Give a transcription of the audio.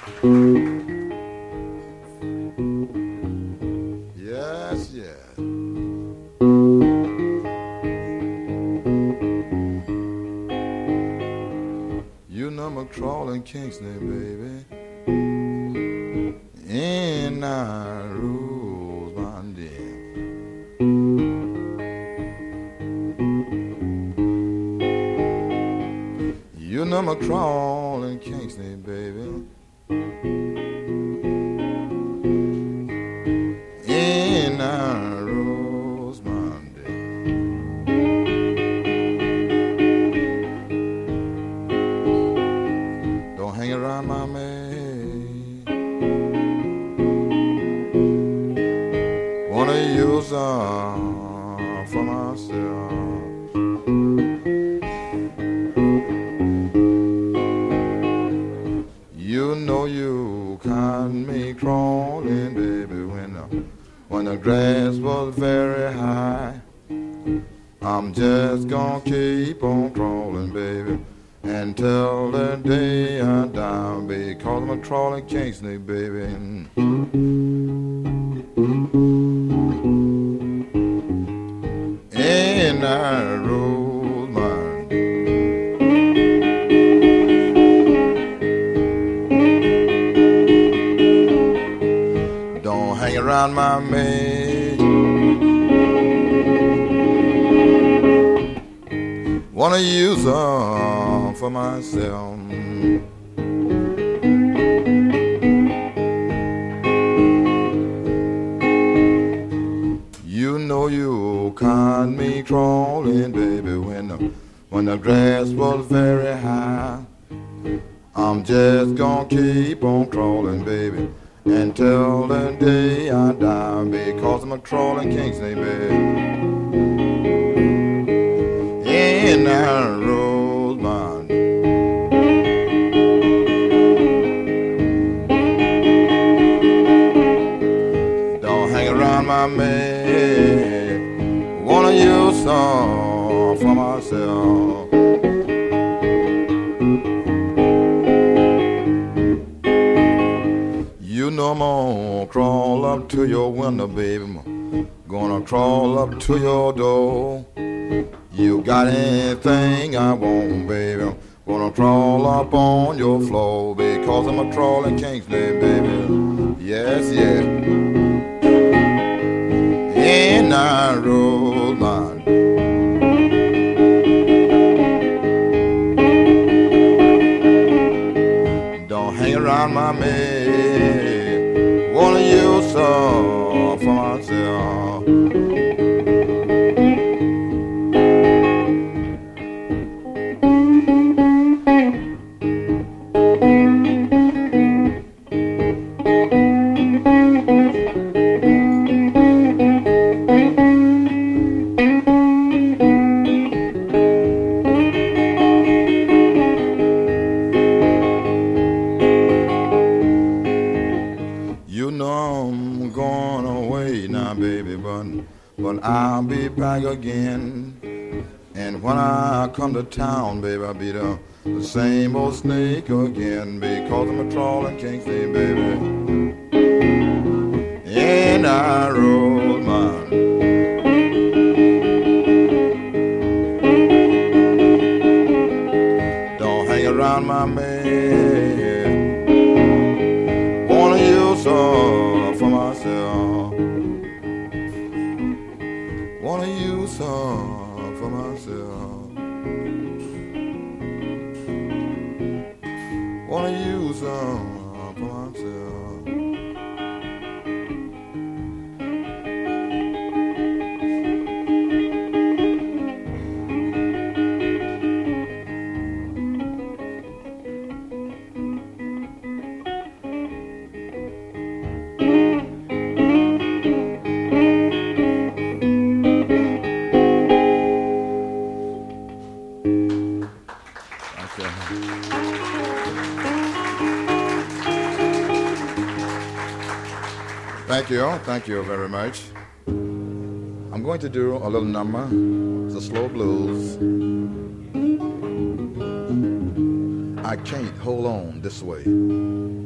Yes, yes. You know I'm crawling Kingston, baby. In our Rosemont You know I'm crawling Kingston, baby. In our Rosemont Don't hang around my man. Wanna use for myself. You know you caught me crawling, baby, when the grass was very high. I'm just gonna keep on crawling, baby, until the day I die, because I'm a crawling king snake, baby. And I rose my Don't hang around my maid. Wanna use her for myself. You know you caught me crawling, baby, when the grass was very high. I'm just gonna keep on crawling, baby, until the day I die, because I'm a crawling king snake, baby. And I rose my Don't hang around my man. Wanna use some for myself. You know I'm gonna crawl up to your window, baby. Gonna crawl up to your door. You got anything I want, baby? Gonna crawl up on your floor, because I'm a crawling Kingsley, baby. Yes, yeah. And I roll my Don't hang around my maid. Wanna use some for myself. You know I'm going away now, baby, but I'll be back again. And when I come to town, baby, I'll be the same old snake again, because I'm a trawling Kingsley, baby. And I roll my Don't hang around my man. Wanna use some for myself. Wanna use some for myself. Wanna use some for myself. Thank you very much. I'm going to do a little number. It's a slow blues. I can't hold on this way.